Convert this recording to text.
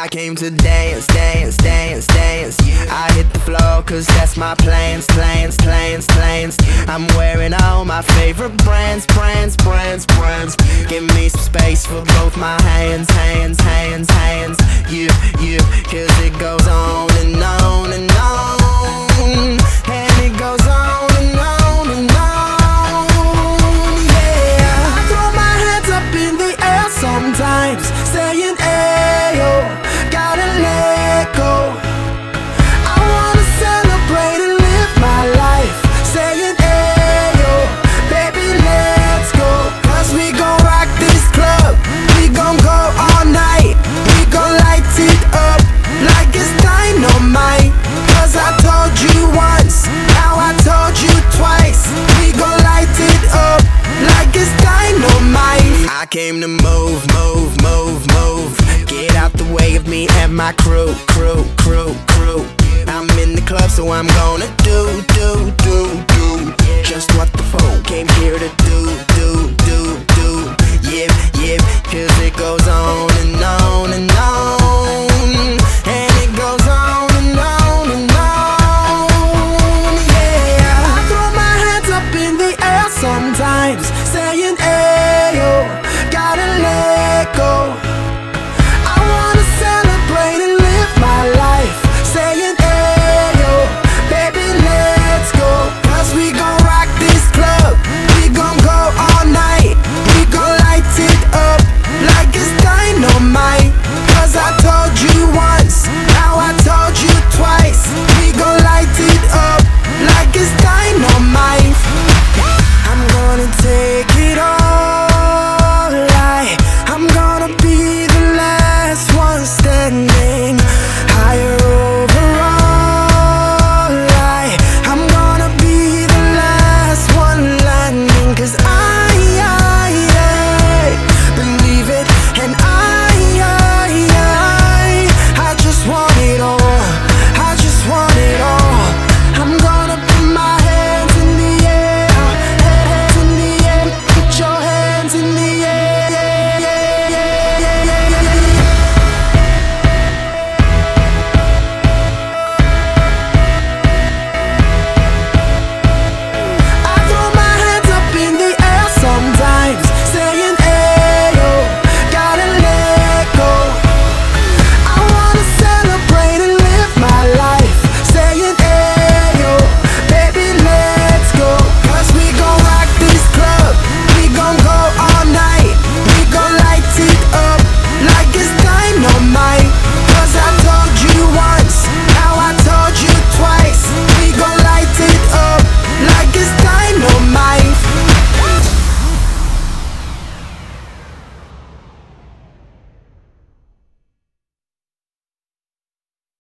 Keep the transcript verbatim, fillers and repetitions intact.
I came to dance, dance, dance, dance. I hit the floor cause that's my plans, plans, plans, plans. I'm wearing all my favorite brands, brands, brands, brands. Give me some space for both my hands, hands, hands, hands. Yeah, yeah, cause it goes on and on and on. And it goes on and on and on. Yeah, I throw my hands up in the air sometimes, saying ayo. Gotta let go. I wanna celebrate and live my life, saying ayo, baby let's go. Cause we gon' rock this club, we gon' go all night. We gon' light it up like it's dynamite. Cause I told you once, now I told you twice. We gon' light it up like it's dynamite. I came to move, move, move, move. Get out the way of me and my crew, crew, crew, crew. I'm in the club, so I'm gonna do, do,